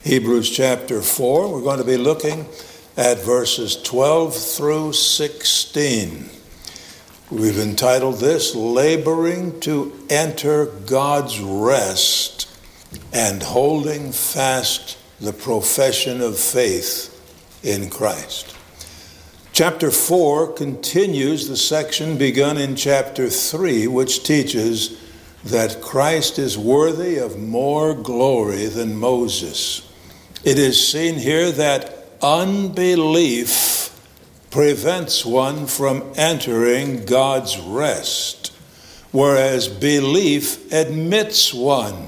Hebrews chapter 4, we're going to be looking at verses 12 through 16. We've entitled this, Laboring to Enter God's Rest and Holding Fast the Profession of Faith in Christ. Chapter 4 continues the section begun in chapter 3, which teaches that Christ is worthy of more glory than Moses. It is seen here that unbelief prevents one from entering God's rest, whereas belief admits one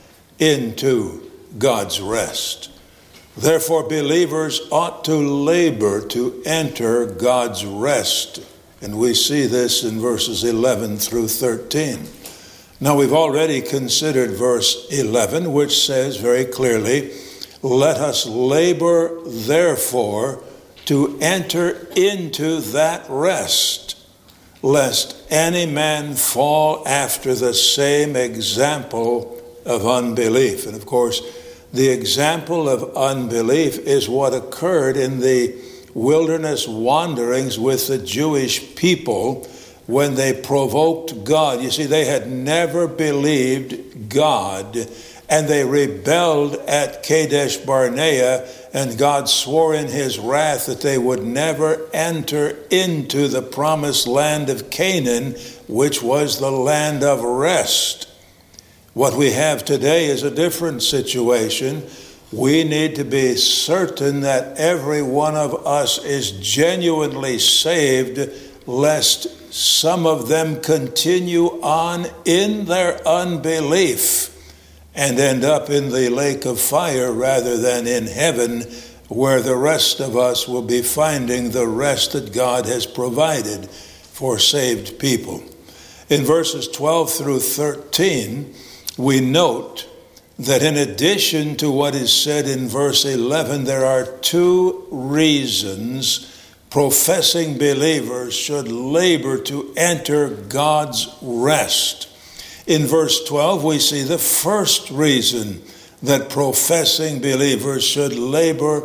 into God's rest. Therefore, believers ought to labor to enter God's rest. And we see this in verses 11 through 13. Now, we've already considered verse 11, which says very clearly, let us labor, therefore, to enter into that rest, lest any man fall after the same example of unbelief. And of course, the example of unbelief is what occurred in the wilderness wanderings with the Jewish people when they provoked God. You see, they had never believed God, and they rebelled at Kadesh Barnea, and God swore in his wrath that they would never enter into the promised land of Canaan, which was the land of rest. What we have today is a different situation. We need to be certain that every one of us is genuinely saved, lest some of them continue on in their unbelief and end up in the lake of fire rather than in heaven, where the rest of us will be finding the rest that God has provided for saved people. In verses 12 through 13, we note that in addition to what is said in verse 11, there are two reasons professing believers should labor to enter God's rest. In verse 12, we see the first reason that professing believers should labor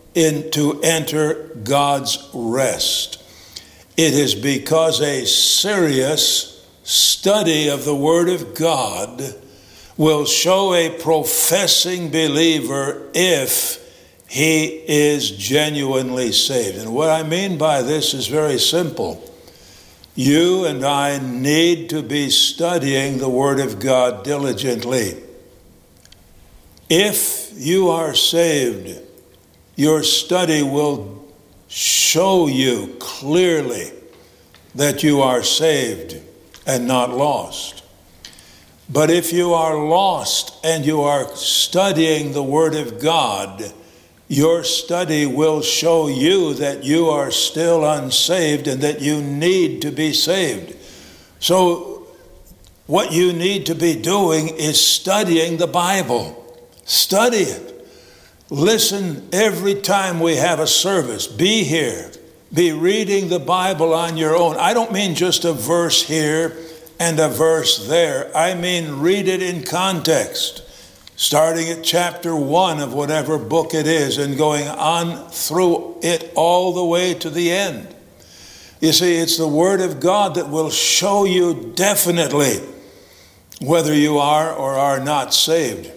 to enter God's rest. It is because a serious study of the Word of God will show a professing believer if he is genuinely saved. And what I mean by this is very simple. You and I need to be studying the Word of God diligently. If you are saved, your study will show you clearly that you are saved and not lost. But if you are lost and you are studying the Word of God, your study will show you that you are still unsaved and that you need to be saved. So what you need to be doing is studying the Bible. Study it. Listen every time we have a service. Be here. Be reading the Bible on your own. I don't mean just a verse here and a verse there. I mean read it in context, starting at chapter 1 of whatever book it is and going on through it all the way to the end. You see, it's the Word of God that will show you definitely whether you are or are not saved.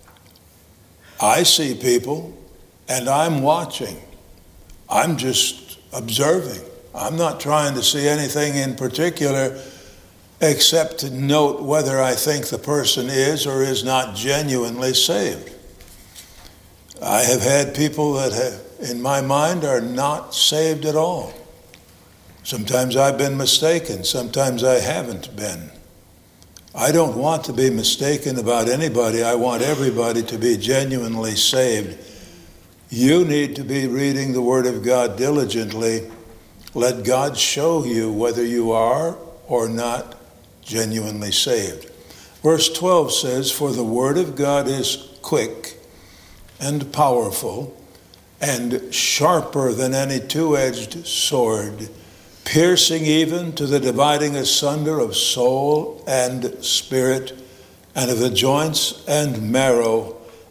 I see people and I'm watching. I'm just observing. I'm not trying to see anything in particular except to note whether I think the person is or is not genuinely saved. I have had people that in my mind are not saved at all. Sometimes I've been mistaken. Sometimes I haven't been. I don't want to be mistaken about anybody. I want everybody to be genuinely saved. You need to be reading the Word of God diligently. Let God show you whether you are or not genuinely saved. Verse 12 says, for the Word of God is quick and powerful and sharper than any two-edged sword, piercing even to the dividing asunder of soul and spirit, and of the joints and marrow,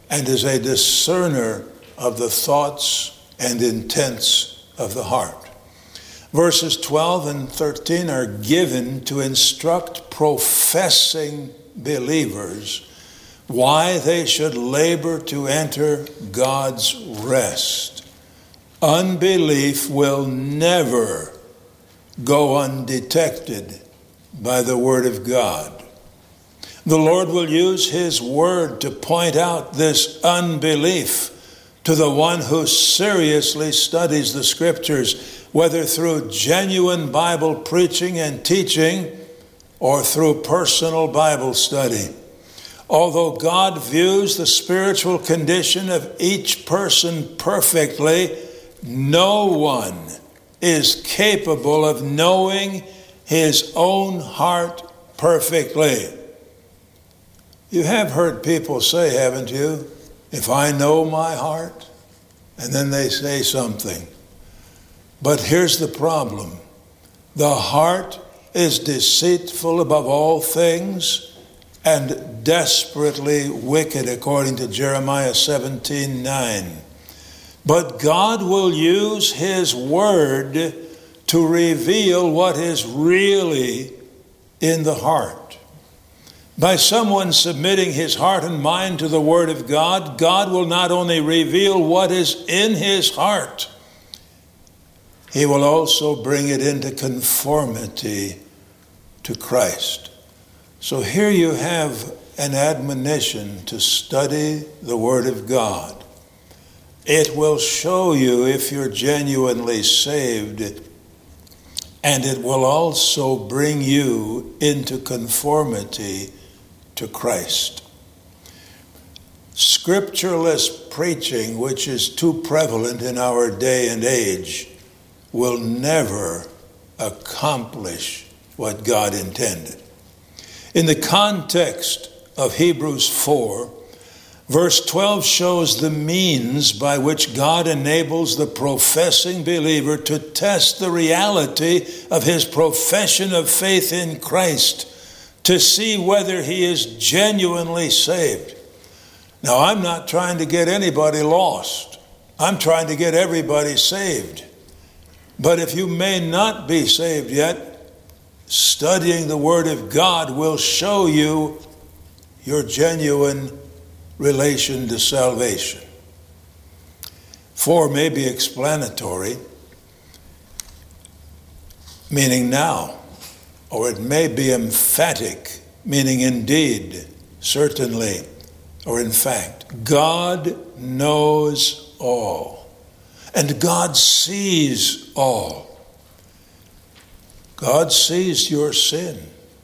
and is a discerner of the thoughts and intents of the heart. Verses 12 and 13 are given to instruct professing believers why they should labor to enter God's rest. Unbelief will never go undetected by the Word of God. The Lord will use His Word to point out this unbelief to the one who seriously studies the Scriptures, whether through genuine Bible preaching and teaching or through personal Bible study. Although God views the spiritual condition of each person perfectly, no one is capable of knowing his own heart perfectly. You have heard people say, haven't you, if I know my heart, and then they say something. But here's the problem. The heart is deceitful above all things and desperately wicked, according to Jeremiah 17:9. But God will use His Word to reveal what is really in the heart. By someone submitting his heart and mind to the Word of God, God will not only reveal what is in his heart, He will also bring it into conformity to Christ. So here you have an admonition to study the Word of God. It will show you if you're genuinely saved, and it will also bring you into conformity to Christ. Scriptureless preaching, which is too prevalent in our day and age, will never accomplish what God intended. In the context of Hebrews 4, verse 12 shows the means by which God enables the professing believer to test the reality of his profession of faith in Christ, to see whether he is genuinely saved. Now, I'm not trying to get anybody lost. I'm trying to get everybody saved. But if you may not be saved yet, studying the Word of God will show you your genuine relation to salvation. 4 may be explanatory, meaning now, or it may be emphatic, meaning indeed, certainly, or in fact. God knows all, and God sees all. God sees your sin.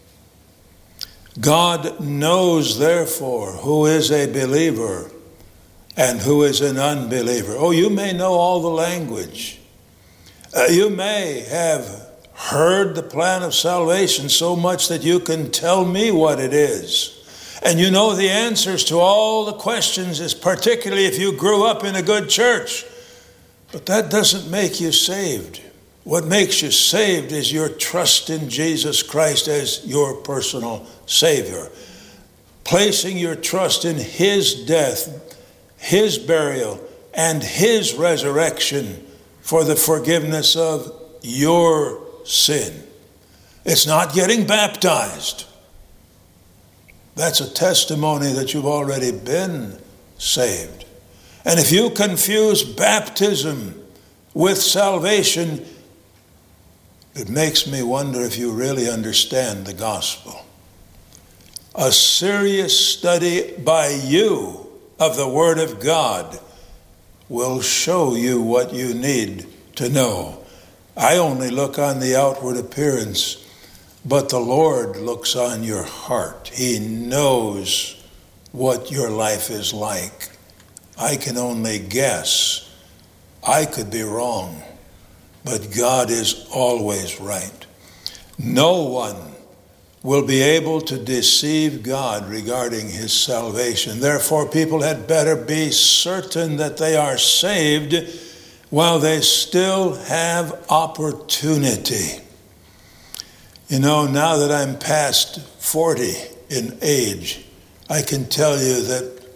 God knows, therefore, who is a believer and who is an unbeliever. Oh, you may know all the language. You may have heard the plan of salvation so much that you can tell me what it is. And you know the answers to all the questions, particularly if you grew up in a good church. But that doesn't make you saved. What makes you saved is your trust in Jesus Christ as your personal Savior. Placing your trust in His death, His burial, and His resurrection for the forgiveness of your sin. It's not getting baptized. That's a testimony that you've already been saved. And if you confuse baptism with salvation, it makes me wonder if you really understand the gospel. A serious study by you of the Word of God will show you what you need to know. I only look on the outward appearance, but the Lord looks on your heart. He knows what your life is like. I can only guess. I could be wrong, but God is always right. No one will be able to deceive God regarding His salvation. Therefore, people had better be certain that they are saved while they still have opportunity. You know, now that I'm past 40 in age, I can tell you that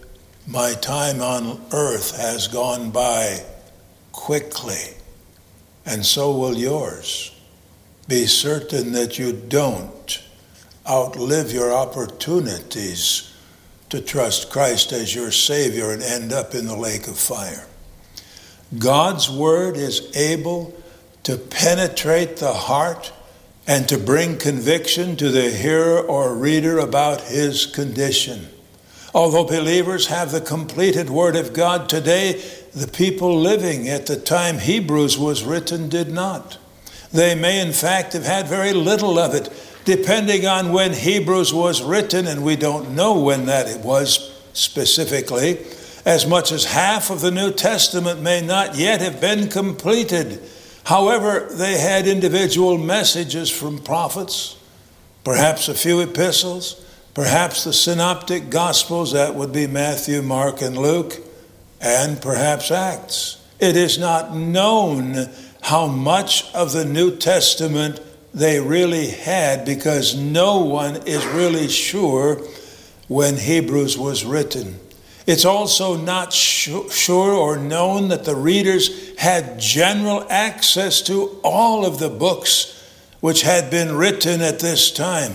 my time on earth has gone by quickly, and so will yours. Be certain that you don't outlive your opportunities to trust Christ as your Savior and end up in the lake of fire. God's word is able to penetrate the heart and to bring conviction to the hearer or reader about his condition. Although believers have the completed Word of God today, the people living at the time Hebrews was written did not. They may in fact have had very little of it, depending on when Hebrews was written, and we don't know when that it was specifically. As much as half of the New Testament may not yet have been completed. However, they had individual messages from prophets, perhaps a few epistles, perhaps the synoptic gospels, that would be Matthew, Mark, and Luke, and perhaps Acts. It is not known how much of the New Testament they really had, because no one is really sure when Hebrews was written. It's also not sure or known that the readers had general access to all of the books which had been written at this time.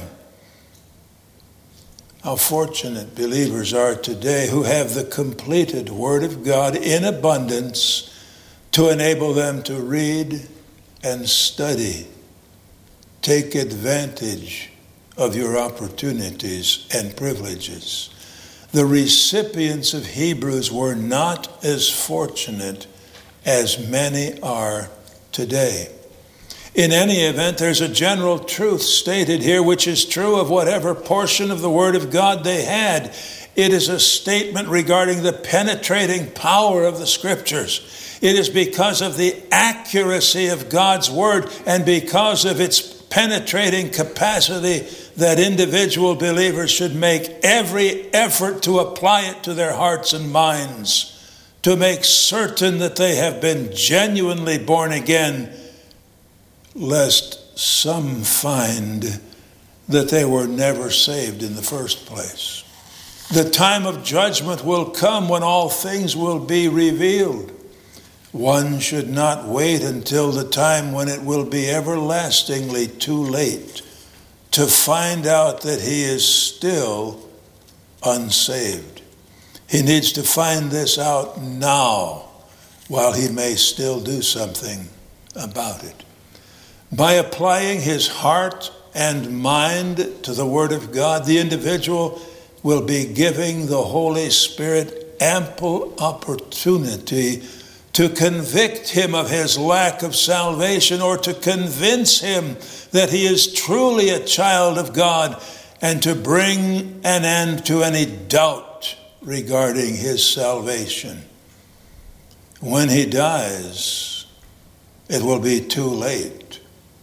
How fortunate believers are today who have the completed Word of God in abundance to enable them to read and study. Take advantage of your opportunities and privileges. The recipients of Hebrews were not as fortunate as many are today. In any event, there's a general truth stated here, which is true of whatever portion of the Word of God they had. It is a statement regarding the penetrating power of the Scriptures. It is because of the accuracy of God's Word and because of its penetrating capacity that individual believers should make every effort to apply it to their hearts and minds, to make certain that they have been genuinely born again, lest some find that they were never saved in the first place. The time of judgment will come when all things will be revealed. One should not wait until the time when it will be everlastingly too late to find out that he is still unsaved. He needs to find this out now while he may still do something about it. By applying his heart and mind to the Word of God, the individual will be giving the Holy Spirit ample opportunity to convict him of his lack of salvation, or to convince him that he is truly a child of God, and to bring an end to any doubt regarding his salvation. When he dies, it will be too late.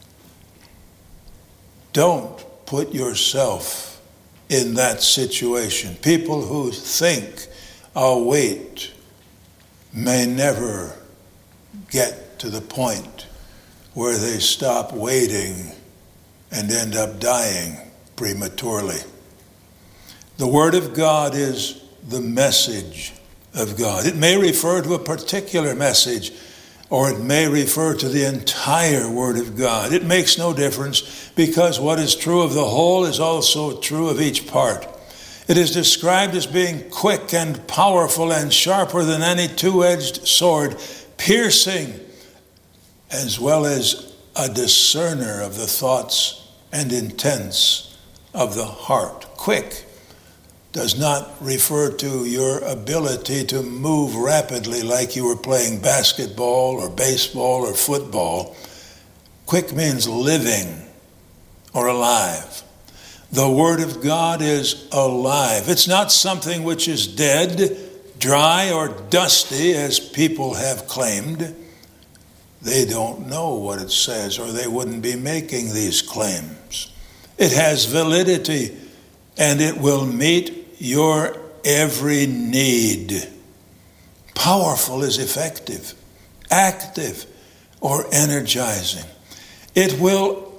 Don't put yourself in that situation. People who think, I'll wait, may never get to the point where they stop waiting and end up dying prematurely. The Word of God is the message of God. It may refer to a particular message, or it may refer to the entire Word of God. It makes no difference, because what is true of the whole is also true of each part. It is described as being quick and powerful and sharper than any two-edged sword, piercing as well as a discerner of the thoughts and intents of the heart. Quick does not refer to your ability to move rapidly like you were playing basketball or baseball or football. Quick means living or alive. The Word of God is alive. It's not something which is dead, dry, or dusty, as people have claimed. They don't know what it says, or they wouldn't be making these claims. It has validity, and it will meet your every need. Powerful is effective, active, or energizing. It will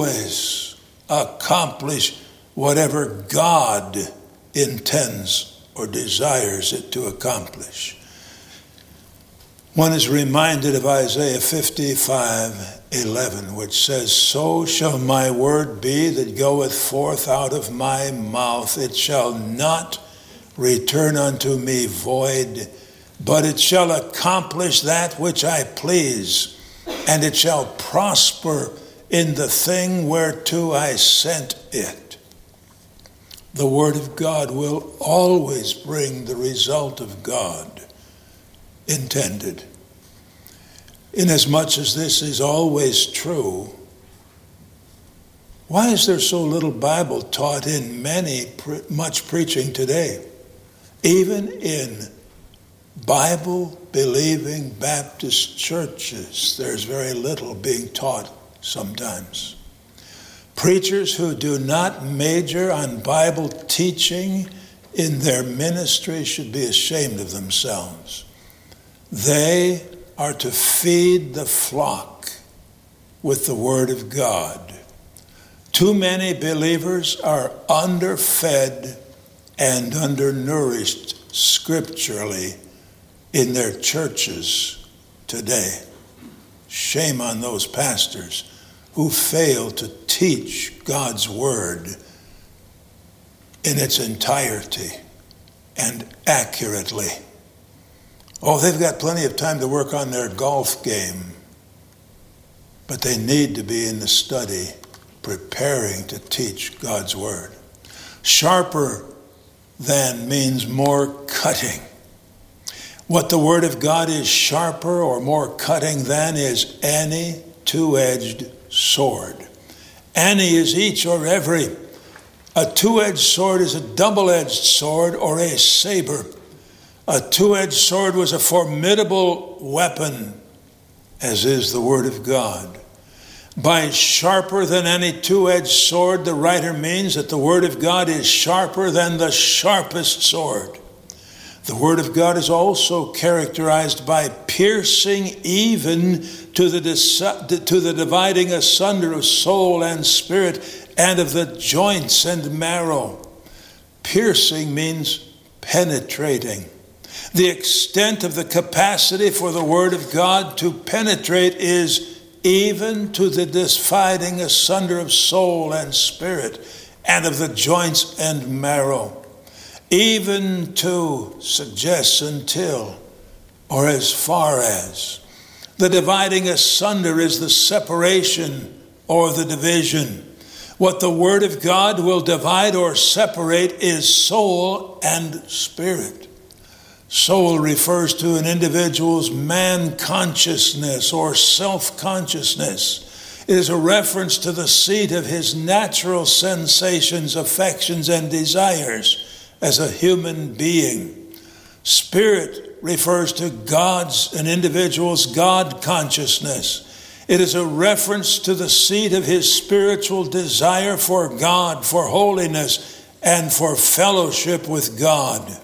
always accomplish whatever God intends or desires it to accomplish. One is reminded of Isaiah 55:11, which says, "So shall my word be that goeth forth out of my mouth. It shall not return unto me void, but it shall accomplish that which I please, and it shall prosper in the thing whereto I sent it." The word of God will always bring the result of God intended. Inasmuch as this is always true, why is there so little Bible taught in much preaching today? Even in Bible-believing Baptist churches, there's very little being taught sometimes. Preachers who do not major on Bible teaching in their ministry should be ashamed of themselves. They are to feed the flock with the Word of God. Too many believers are underfed and undernourished scripturally in their churches today. Shame on those pastors who fail to teach God's Word in its entirety and accurately. Oh, they've got plenty of time to work on their golf game, but they need to be in the study, preparing to teach God's Word. Sharper than means more cutting. What the Word of God is sharper or more cutting than is any two-edged sword. Any is each or every. A two-edged sword is a double-edged sword or a saber. A two-edged sword was a formidable weapon, as is the Word of God. By sharper than any two-edged sword, the writer means that the Word of God is sharper than the sharpest sword. The Word of God is also characterized by piercing even to the dividing asunder of soul and spirit and of the joints and marrow. Piercing means penetrating. The extent of the capacity for the Word of God to penetrate is even to the dividing asunder of soul and spirit and of the joints and marrow. Even to suggests until, or as far as. The dividing asunder is the separation or the division. What the Word of God will divide or separate is soul and spirit. Soul refers to an individual's man-consciousness or self-consciousness. It is a reference to the seat of his natural sensations, affections, and desires as a human being. Spirit refers to an individual's God consciousness. It is a reference to the seat of his spiritual desire for God, for holiness, and for fellowship with God.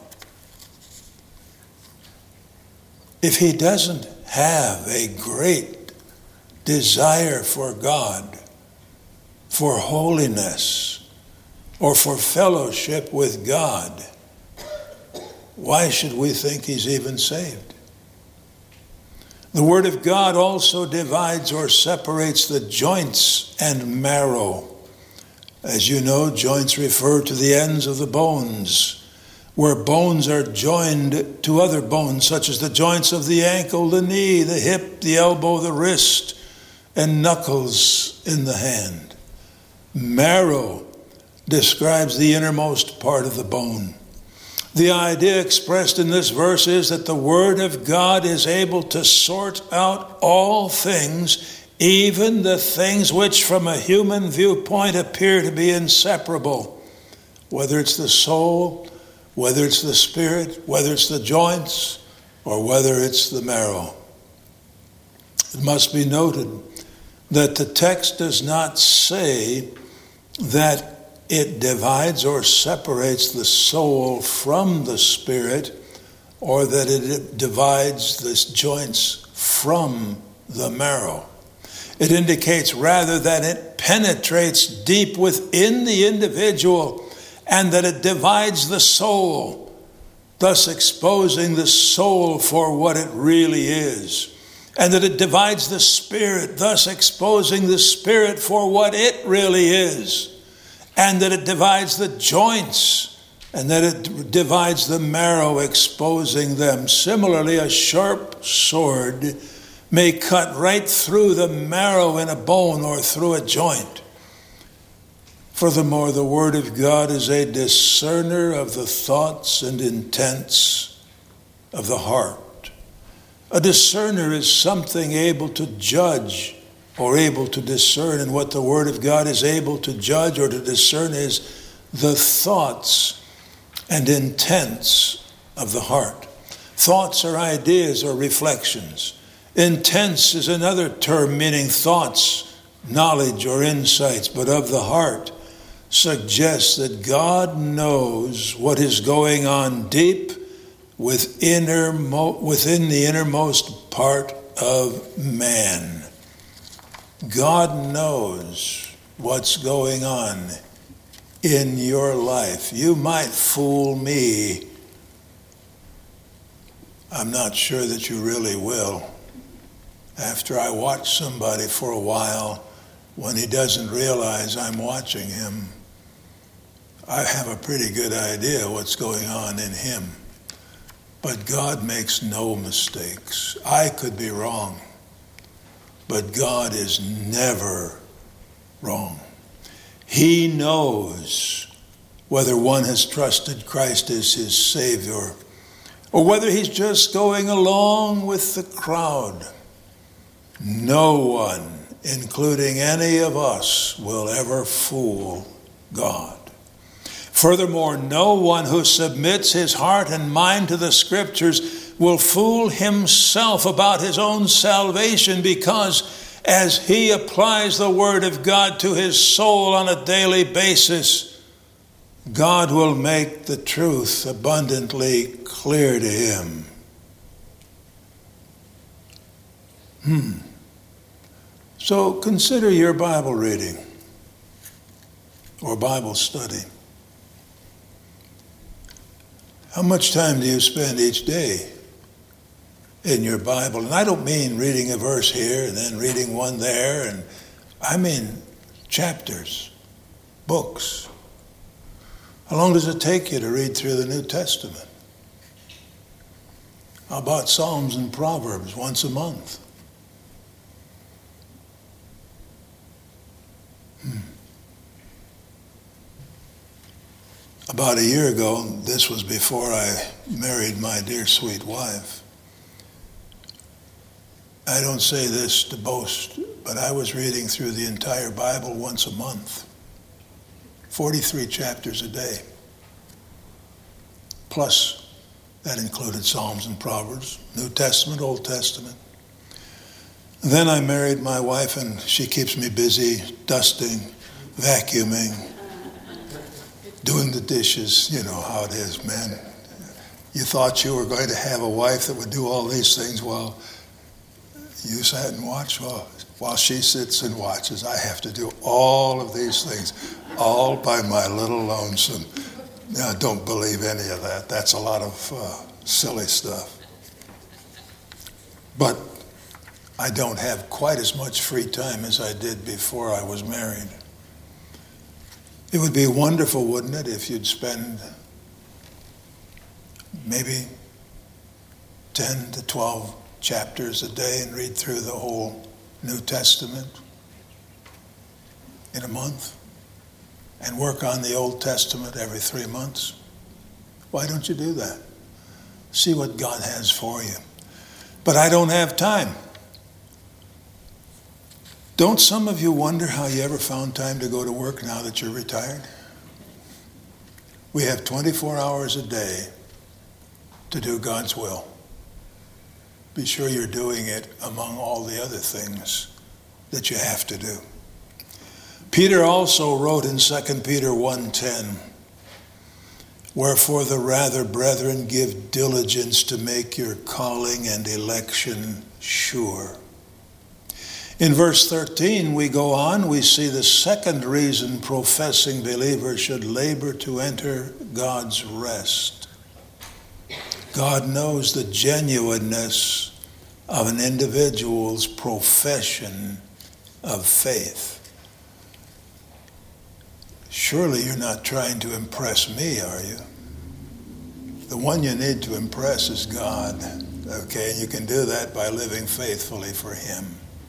If he doesn't have a great desire for God, for holiness, or for fellowship with God, why should we think he's even saved? The Word of God also divides or separates the joints and marrow. As you know, joints refer to the ends of the bones, where bones are joined to other bones, such as the joints of the ankle, the knee, the hip, the elbow, the wrist, and knuckles in the hand. Marrow describes the innermost part of the bone. The idea expressed in this verse is that the Word of God is able to sort out all things, even the things which from a human viewpoint appear to be inseparable, whether it's the soul, whether it's the spirit, whether it's the joints, or whether it's the marrow. It must be noted that the text does not say that it divides or separates the soul from the spirit, or that it divides the joints from the marrow. It indicates rather that it penetrates deep within the individual and that it divides the soul thus exposing the soul for what it really is. And that it divides the spirit, thus exposing the spirit for what it really is. And that it divides the joints, and that it divides the marrow, exposing them. Similarly, a sharp sword may cut right through the marrow in a bone or through a joint. Furthermore, the Word of God is a discerner of the thoughts and intents of the heart. A discerner is something able to judge or able to discern, and what the Word of God is able to judge or to discern is the thoughts and intents of the heart. Thoughts are ideas or reflections. Intents is another term meaning thoughts, knowledge, or insights, but of the heart suggests that God knows what is going on deep within the innermost part of man. God knows what's going on in your life. You might fool me. I'm not sure that you really will. After I watch somebody for a while, when he doesn't realize I'm watching him, I have a pretty good idea what's going on in him. But God makes no mistakes. I could be wrong, but God is never wrong. He knows whether one has trusted Christ as his Savior or whether he's just going along with the crowd. No one, including any of us, will ever fool God. Furthermore, no one who submits his heart and mind to the Scriptures will fool himself about his own salvation, because as he applies the Word of God to his soul on a daily basis, God will make the truth abundantly clear to him. So consider your Bible reading or Bible study. How much time do you spend each day in your Bible? And I don't mean reading a verse here and then reading one there, and I mean chapters, books. How long does it take you to read through the New Testament? How about Psalms and Proverbs once a month? About a year ago, this was before I married my dear sweet wife. I don't say this to boast, but I was reading through the entire Bible once a month. 43 chapters a day. Plus, that included Psalms and Proverbs, New Testament, Old Testament. And then I married my wife, and she keeps me busy dusting, vacuuming, doing the dishes. You know how it is, man. You thought you were going to have a wife that would do all these things while you sat and watched. Well, while she sits and watches, I have to do all of these things, all by my little lonesome. Now, don't believe any of that. That's a lot of silly stuff. But I don't have quite as much free time as I did before I was married. It would be wonderful, wouldn't it, if you'd spend maybe 10 to 12 chapters a day and read through the whole New Testament in a month and work on the Old Testament every 3 months? Why don't you do that? See what God has for you. But I don't have time. Don't some of you wonder how you ever found time to go to work now that you're retired? We have 24 hours a day to do God's will. Be sure you're doing it among all the other things that you have to do. Peter also wrote in 2 Peter 1:10, "Wherefore the rather, brethren, give diligence to make your calling and election sure." In verse 13, we go on, we see the second reason professing believers should labor to enter God's rest. God knows the genuineness of an individual's profession of faith. Surely you're not trying to impress me, are you? The one you need to impress is God, okay? And you can do that by living faithfully for him.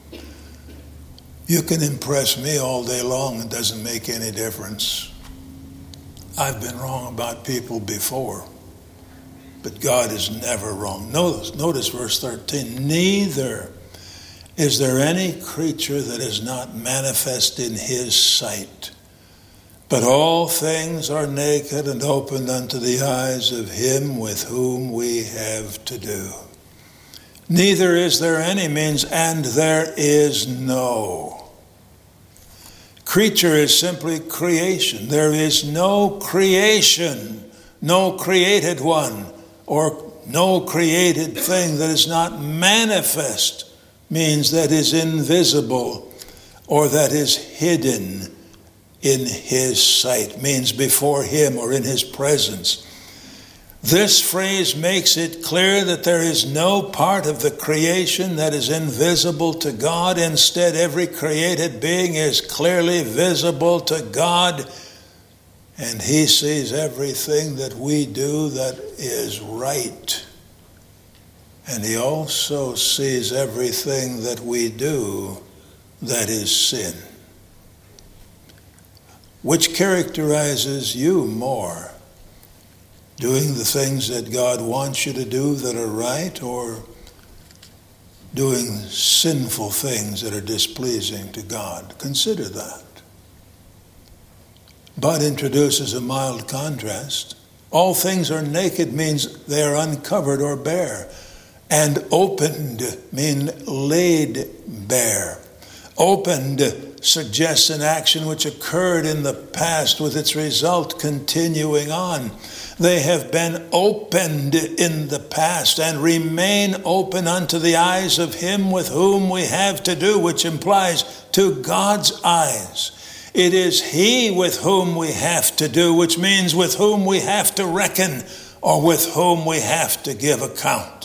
You can impress me all day long. It doesn't make any difference. I've been wrong about people before, but God is never wrong. Notice verse 13. Neither is there any creature that is not manifest in his sight, but all things are naked and opened unto the eyes of him with whom we have to do. Neither is there any means, and there is no. Creature is simply creation. There is no creation, no created one, or no created thing that is not manifest, means that is invisible or that is hidden in his sight, means before him or in his presence. This phrase makes it clear that there is no part of the creation that is invisible to God. Instead, every created being is clearly visible to God, and he sees everything that we do that is right. And he also sees everything that we do that is sin. Which characterizes you more? Doing the things that God wants you to do that are right, or doing sinful things that are displeasing to God? Consider that. Bud introduces a mild contrast. All things are naked means they are uncovered or bare. And opened mean laid bare. Opened suggests an action which occurred in the past with its result continuing on. They have been opened in the past and remain open unto the eyes of him with whom we have to do, which implies to God's eyes. It is he with whom we have to do, which means with whom we have to reckon or with whom we have to give account.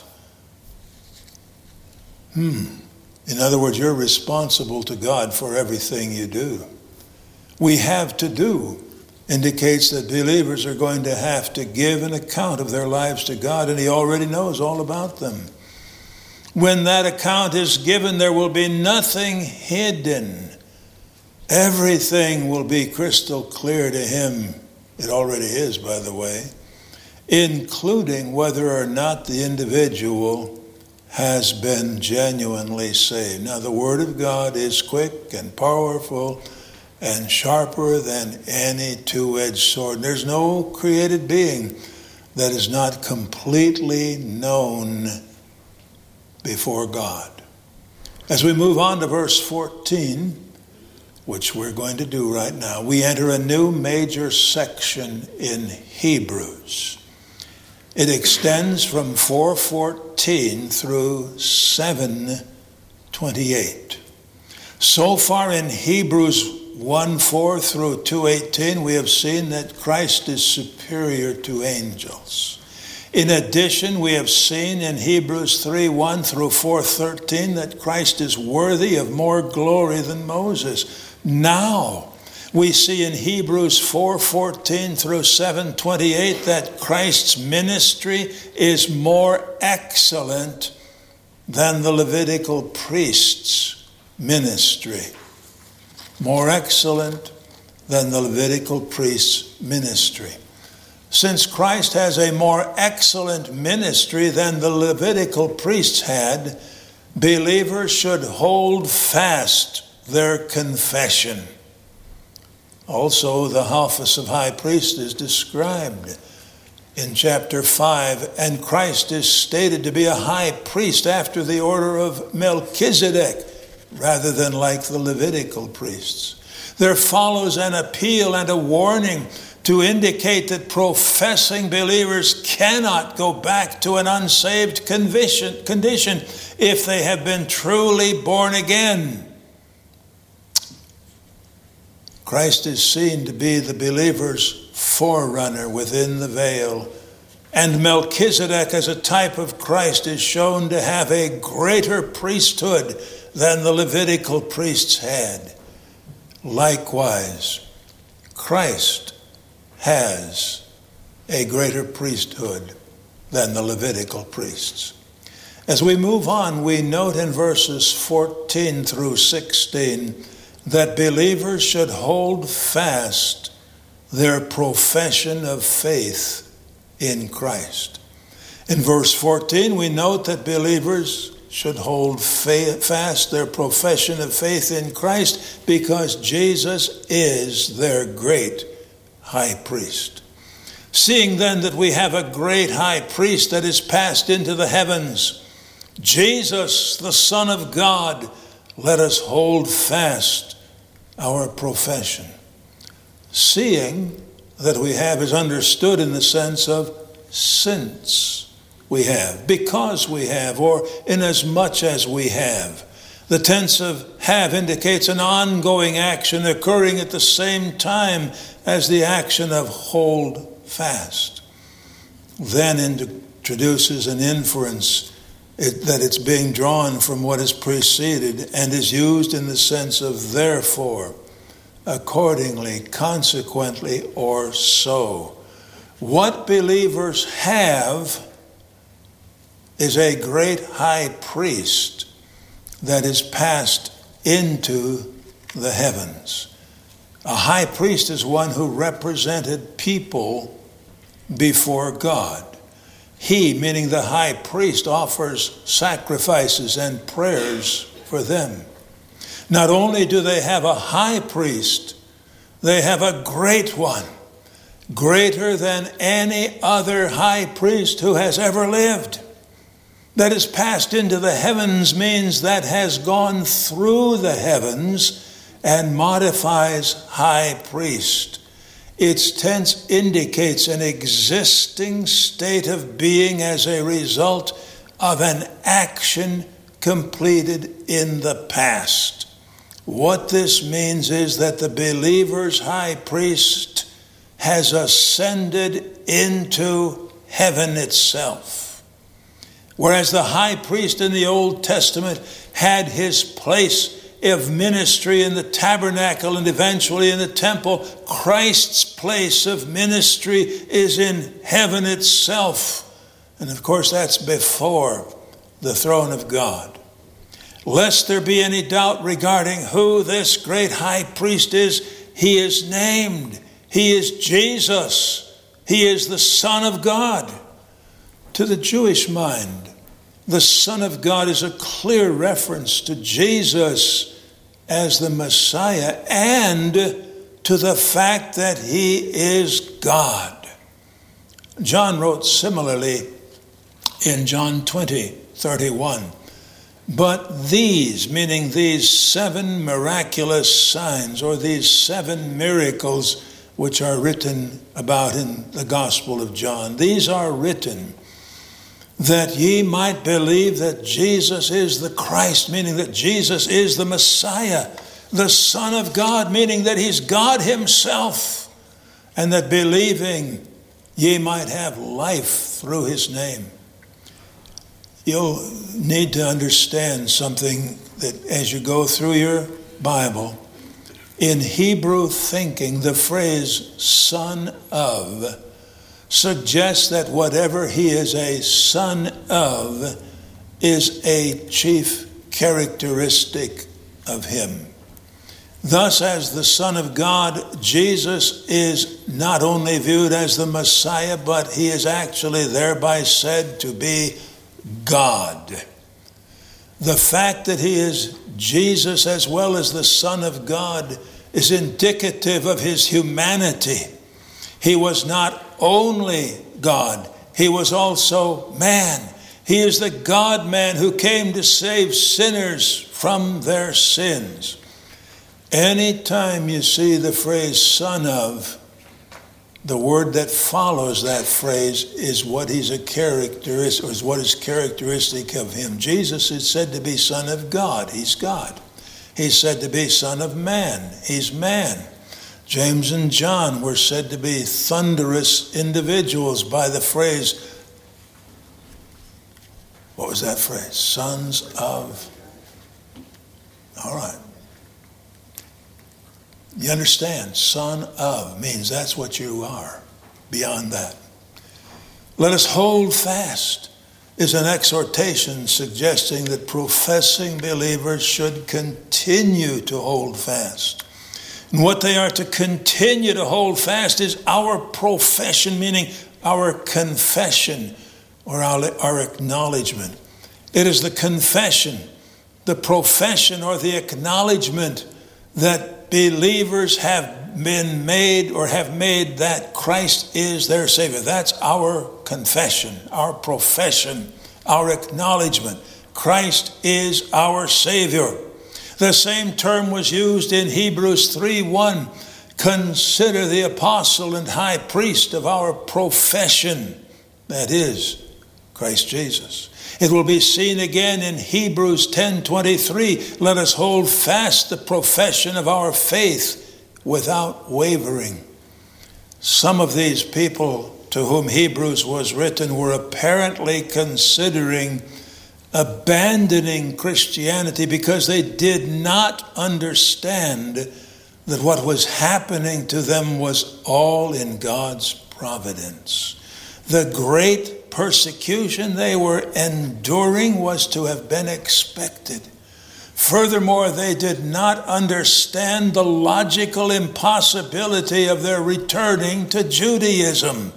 In other words, you're responsible to God for everything you do. We have to do indicates that believers are going to have to give an account of their lives to God, and he already knows all about them. When that account is given, there will be nothing hidden. Everything will be crystal clear to him. It already is, by the way, including whether or not the individual has been genuinely saved. Now, the Word of God is quick and powerful and sharper than any two-edged sword. There's no created being that is not completely known before God. As we move on to verse 14, which we're going to do right now, we enter a new major section in Hebrews. It extends from 4:14 through 7:28. So far in Hebrews 1:4 through 2:18, we have seen that Christ is superior to angels. In addition, we have seen in Hebrews 3:1 through 4:13 that Christ is worthy of more glory than Moses. Now, we see in Hebrews 4:14 through 7:28 that Christ's ministry is more excellent than the Levitical priest's ministry. More excellent than the Levitical priest's ministry. Since Christ has a more excellent ministry than the Levitical priests had, believers should hold fast their confession. Also, the office of high priest is described in chapter 5, and Christ is stated to be a high priest after the order of Melchizedek, rather than like the Levitical priests. There follows an appeal and a warning to indicate that professing believers cannot go back to an unsaved condition if they have been truly born again. Christ is seen to be the believer's forerunner within the veil And Melchizedek, as a type of Christ, is shown to have a greater priesthood than the Levitical priests had. Likewise, Christ has a greater priesthood than the Levitical priests. As we move on, we note in verses 14 through 16 that believers should hold fast their profession of faith in Christ. In verse 14, we note that believers should hold fast their profession of faith in Christ because Jesus is their great high priest. Seeing then that we have a great high priest that is passed into the heavens, Jesus, the Son of God, let us hold fast our profession. Seeing that we have is understood in the sense of since we have, because we have, or inasmuch as we have. The tense of have indicates an ongoing action occurring at the same time as the action of hold fast. Then introduces an inference that it's being drawn from what has preceded and is used in the sense of therefore, accordingly, consequently, or so. What believers have is a great high priest that is passed into the heavens. A high priest is one who represented people before God. He, meaning the high priest, offers sacrifices and prayers for them. Not only do they have a high priest, they have a great one, greater than any other high priest who has ever lived. That is passed into the heavens means that has gone through the heavens and modifies high priest. Its tense indicates an existing state of being as a result of an action completed in the past. What this means is that the believer's high priest has ascended into heaven itself. Whereas the high priest in the Old Testament had his place of ministry in the tabernacle and eventually in the temple, Christ's place of ministry is in heaven itself. And of course, that's before the throne of God. Lest there be any doubt regarding who this great high priest is, he is named. He is Jesus. He is the Son of God. To the Jewish mind, the Son of God is a clear reference to Jesus as the Messiah and to the fact that he is God. John wrote similarly in John 20:31. But these, meaning these 7 miraculous signs or these 7 miracles which are written about in the Gospel of John, these are written that ye might believe that Jesus is the Christ, meaning that Jesus is the Messiah, the Son of God, meaning that he's God himself, and that believing ye might have life through his name. You'll need to understand something that as you go through your Bible, in Hebrew thinking, the phrase son of suggests that whatever he is a son of is a chief characteristic of him. Thus, as the Son of God, Jesus is not only viewed as the Messiah, but he is actually thereby said to be God. The fact that he is Jesus as well as the Son of God is indicative of his humanity. He was not only God, he was also man. He is the God-man who came to save sinners from their sins. Anytime you see the phrase son of, the word that follows that phrase is what he's a characteristic, or is what is characteristic of him. Jesus is said to be Son of God. He's God. He's said to be Son of Man. He's man. James and John were said to be thunderous individuals by the phrase, what was that phrase? Sons of, all right. You understand, son of means that's what you are. Beyond that, let us hold fast is an exhortation suggesting that professing believers should continue to hold fast. And what they are to continue to hold fast is our profession, meaning our confession or our acknowledgement. It is the confession, the profession or the acknowledgement that believers have been made or have made that Christ is their Savior. That's our confession, our profession, our acknowledgement. Christ is our Savior. The same term was used in Hebrews 3:1. Consider the apostle and high priest of our profession, that is, Christ Jesus. It will be seen again in Hebrews 10:23. Let us hold fast the profession of our faith without wavering. Some of these people to whom Hebrews was written were apparently considering abandoning Christianity because they did not understand that what was happening to them was all in God's providence. The great persecution they were enduring was to have been expected. Furthermore, they did not understand the logical impossibility of their returning to Judaism.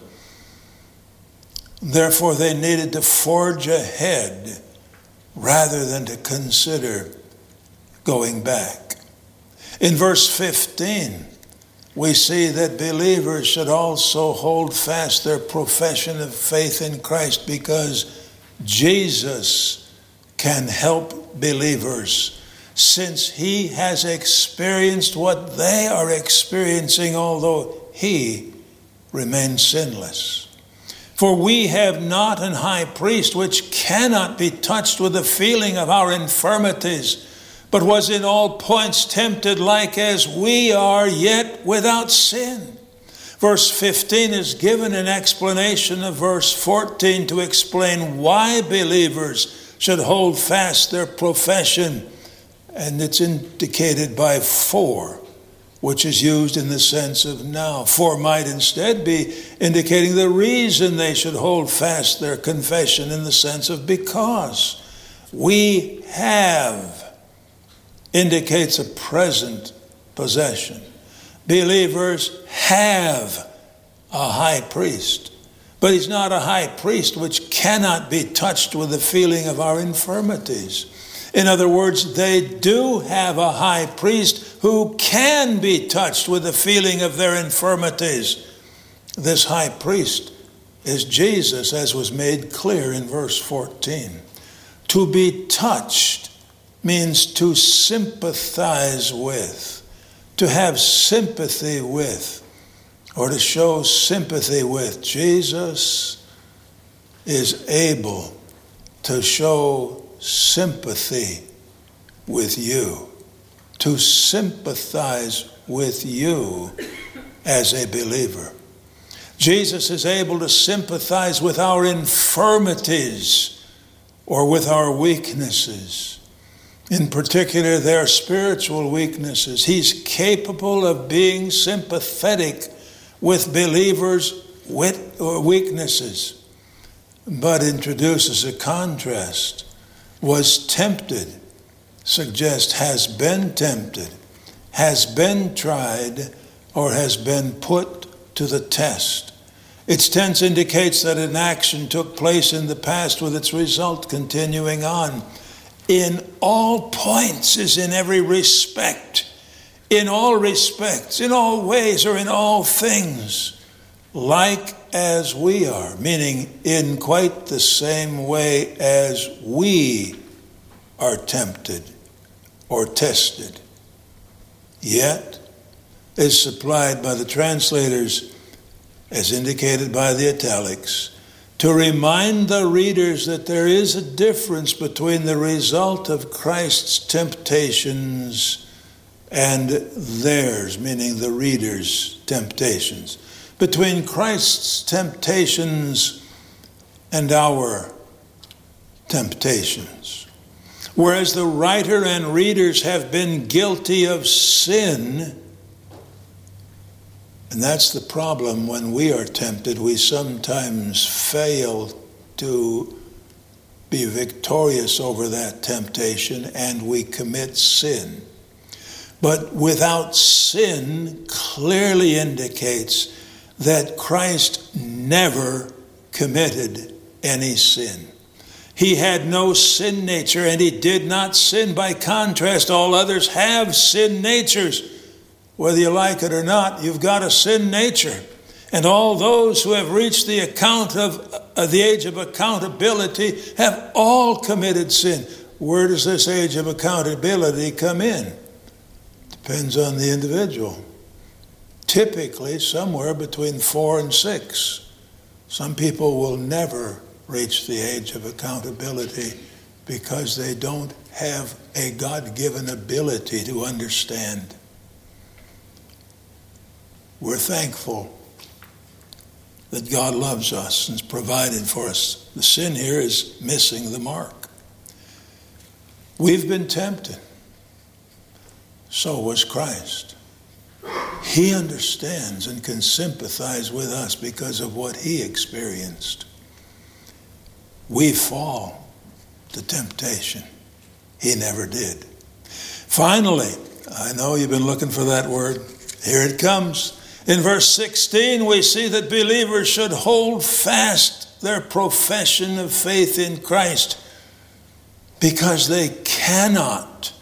Therefore, they needed to forge ahead rather than to consider going back. In verse 15, we see that believers should also hold fast their profession of faith in Christ because Jesus can help believers since he has experienced what they are experiencing, although he remains sinless. For we have not an high priest which cannot be touched with the feeling of our infirmities, but was in all points tempted like as we are, yet without sin. Verse 15 is given an explanation of verse 14 to explain why believers should hold fast their profession. And it's indicated by for, which is used in the sense of now. For might instead be indicating the reason they should hold fast their confession in the sense of because. We have indicates a present possession. Believers have a high priest, but he's not a high priest which cannot be touched with the feeling of our infirmities. In other words, they do have a high priest who can be touched with the feeling of their infirmities. This high priest is Jesus, as was made clear in verse 14. To be touched means to sympathize with, to have sympathy with, or to show sympathy with. Jesus is able to show sympathy with you, to sympathize with you as a believer. Jesus is able to sympathize with our infirmities or with our weaknesses. In particular, their spiritual weaknesses. He's capable of being sympathetic with believers' weaknesses, but introduces a contrast. Was tempted, suggests has been tempted, has been tried, or has been put to the test. Its tense indicates that an action took place in the past with its result continuing on. In all points is in every respect, in all respects, in all ways, or in all things, like as we are, meaning in quite the same way as we are tempted or tested. Yet is supplied by the translators, as indicated by the italics, to remind the readers that there is a difference between the result of Christ's temptations and theirs, meaning the reader's temptations, between Christ's temptations and our temptations. Whereas the writer and readers have been guilty of sin, and that's the problem when we are tempted. We sometimes fail to be victorious over that temptation, and we commit sin. But without sin clearly indicates that Christ never committed any sin. He had no sin nature, and he did not sin. By contrast, all others have sin natures. Whether you like it or not, you've got a sin nature. And all those who have reached the the age of accountability have all committed sin. Where does this age of accountability come in? Depends on the individual. Typically, somewhere between 4 and 6. Some people will never reach the age of accountability because they don't have a God-given ability to understand. We're thankful that God loves us and has provided for us. The sin here is missing the mark. We've been tempted. So was Christ. He understands and can sympathize with us because of what he experienced. We fall to temptation. He never did. Finally, I know you've been looking for that word. Here it comes. In verse 16, we see that believers should hold fast their profession of faith in Christ because they cannot,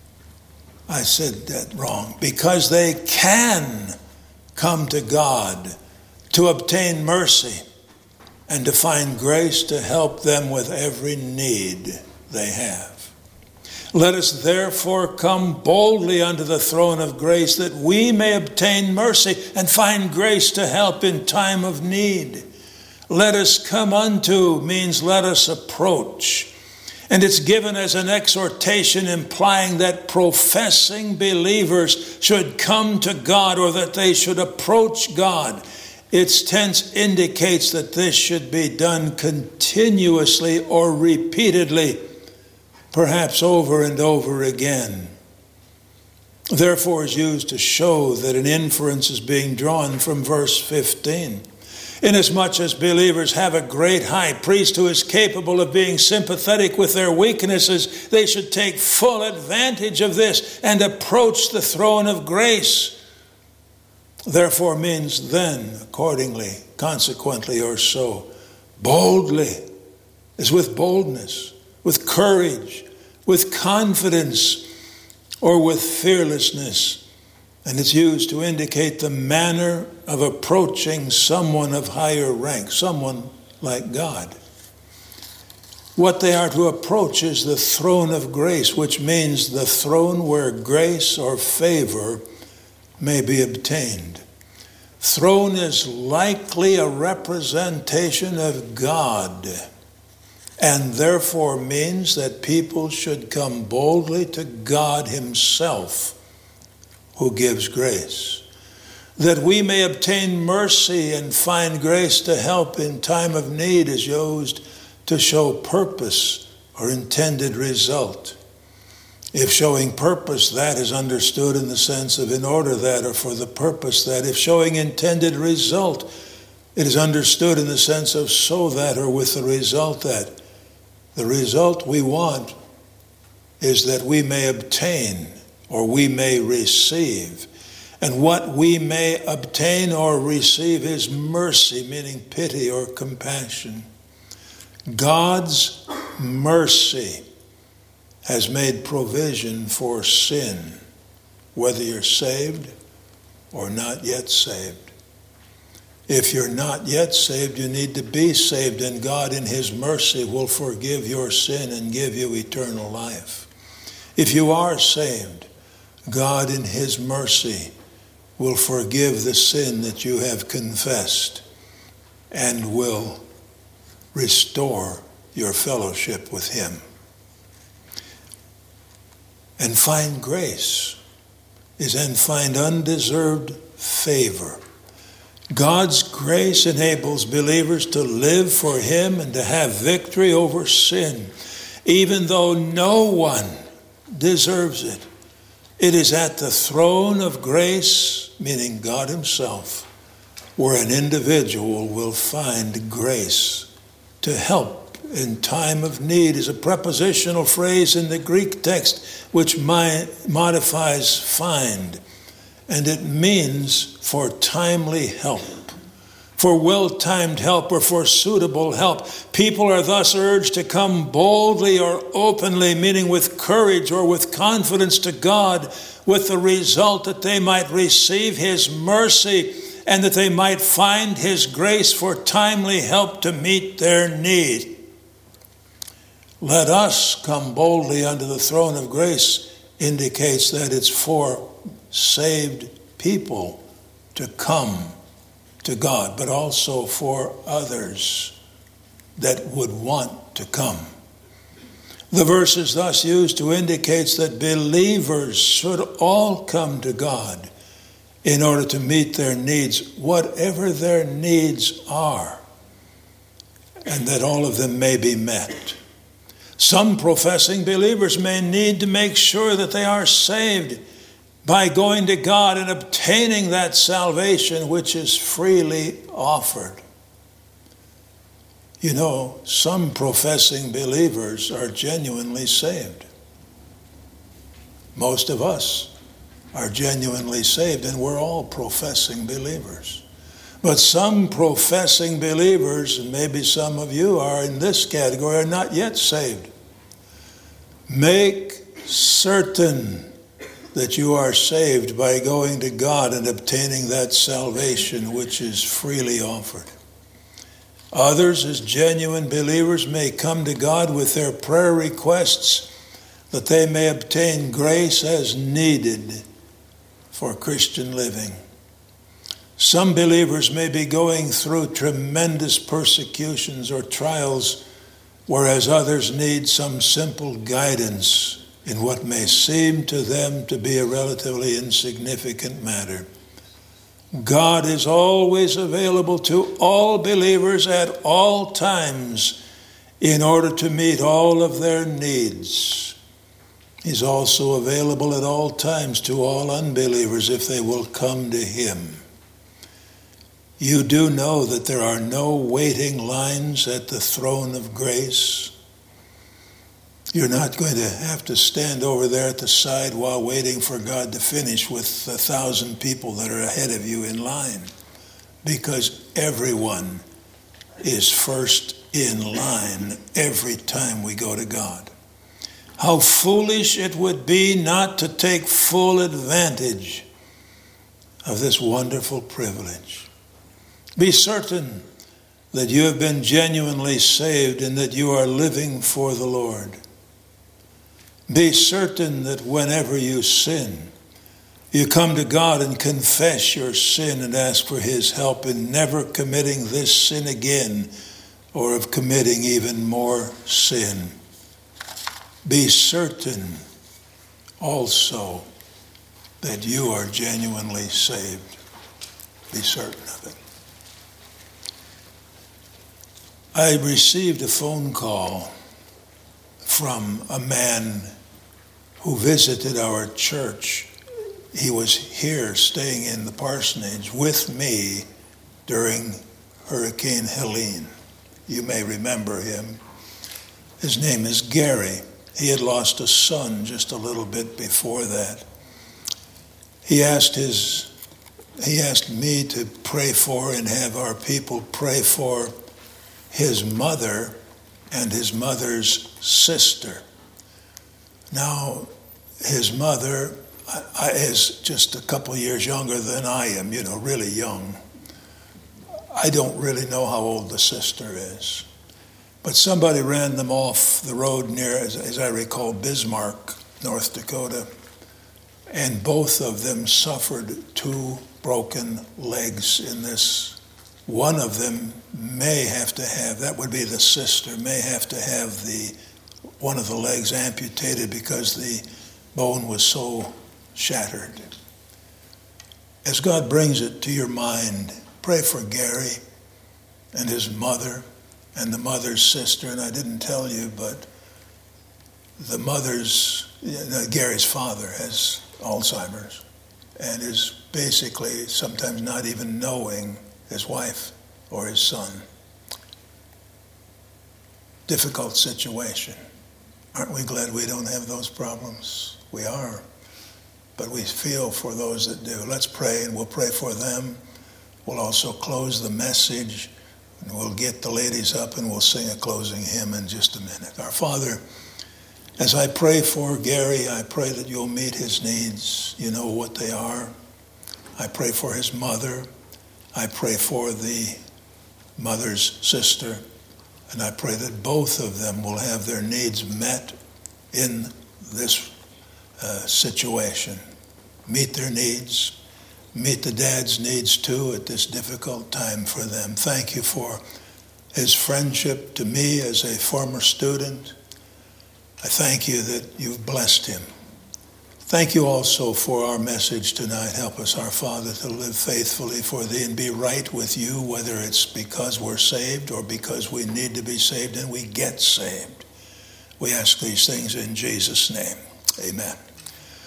I said that wrong, because they can come to God to obtain mercy and to find grace to help them with every need they have. Let us therefore come boldly unto the throne of grace that we may obtain mercy and find grace to help in time of need. Let us come unto means let us approach. And it's given as an exhortation implying that professing believers should come to God or that they should approach God. Its tense indicates that this should be done continuously or repeatedly, perhaps over and over again. Therefore is used to show that an inference is being drawn from verse 15. Inasmuch as believers have a great high priest who is capable of being sympathetic with their weaknesses, they should take full advantage of this and approach the throne of grace. Therefore means then, accordingly, consequently, or so. Boldly is with boldness, with courage, with confidence, or with fearlessness. And it's used to indicate the manner of approaching someone of higher rank, someone like God. What they are to approach is the throne of grace, which means the throne where grace or favor may be obtained. Throne is likely a representation of God, and therefore means that people should come boldly to God himself, who gives grace, that we may obtain mercy and find grace to help in time of need is used to show purpose or intended result. If showing purpose, that is understood in the sense of in order that or for the purpose that. If showing intended result, it is understood in the sense of so that or with the result that. The result we want is that we may obtain or we may receive. And what we may obtain or receive is mercy, meaning pity or compassion. God's mercy has made provision for sin, whether you're saved or not yet saved. If you're not yet saved, you need to be saved, and God in his mercy will forgive your sin and give you eternal life. If you are saved, God in his mercy will forgive the sin that you have confessed and will restore your fellowship with him. And find grace is and find undeserved favor. God's grace enables believers to live for him and to have victory over sin, even though no one deserves it. It is at the throne of grace, meaning God himself, where an individual will find grace to help in time of need. Is a prepositional phrase in the Greek text which modifies find, and it means for timely help, for well-timed help, or for suitable help. People are thus urged to come boldly or openly, meaning with courage or with confidence to God, with the result that they might receive his mercy and that they might find his grace for timely help to meet their need. Let us come boldly unto the throne of grace indicates that it's for saved people to come to God, but also for others that would want to come. The verse is thus used to indicate that believers should all come to God in order to meet their needs, whatever their needs are, and that all of them may be met. Some professing believers may need to make sure that they are saved by going to God and obtaining that salvation which is freely offered. You know, some professing believers are genuinely saved. Most of us are genuinely saved, and we're all professing believers. But some professing believers, and maybe some of you are in this category, are not yet saved. Make certain that you are saved by going to God and obtaining that salvation which is freely offered. Others, as genuine believers, may come to God with their prayer requests that they may obtain grace as needed for Christian living. Some believers may be going through tremendous persecutions or trials, whereas others need some simple guidance in what may seem to them to be a relatively insignificant matter. God is always available to all believers at all times in order to meet all of their needs. He's also available at all times to all unbelievers if they will come to him. You do know that there are no waiting lines at the throne of grace. You're not going to have to stand over there at the side while waiting for God to finish with 1,000 people that are ahead of you in line, because everyone is first in line every time we go to God. How foolish it would be not to take full advantage of this wonderful privilege. Be certain that you have been genuinely saved and that you are living for the Lord. Be certain that whenever you sin, you come to God and confess your sin and ask for his help in never committing this sin again or of committing even more sin. Be certain also that you are genuinely saved. Be certain of it. I received a phone call from a man who visited our church. He was here staying in the parsonage with me during Hurricane Helene. You may remember him. His name is Gary. He had lost a son just a little bit before that. He asked me to pray for and have our people pray for his mother and his mother's sister. Now, his mother is just a couple years younger than I am, really young. I don't really know how old the sister is. But somebody ran them off the road near, as I recall, Bismarck, North Dakota, and both of them suffered 2 broken legs in this. One of them may have to have, that would be the sister, may have to have one of the legs amputated because the bone was so shattered. As God brings it to your mind, pray for Gary and his mother and the mother's sister. And I didn't tell you, but the Gary's father has Alzheimer's and is basically sometimes not even knowing his wife or his son. Difficult situation. Aren't we glad we don't have those problems? We are. But we feel for those that do. Let's pray, and we'll pray for them. We'll also close the message, and we'll get the ladies up, and we'll sing a closing hymn in just a minute. Our Father, as I pray for Gary, I pray that you'll meet his needs. You know what they are. I pray for his mother. I pray for the mother's sister. And I pray that both of them will have their needs met in this situation. Meet their needs. Meet the dad's needs too at this difficult time for them. Thank you for his friendship to me as a former student. I thank you that you've blessed him. Thank you also for our message tonight. Help us, our Father, to live faithfully for thee and be right with you, whether it's because we're saved or because we need to be saved and we get saved. We ask these things in Jesus' name. Amen.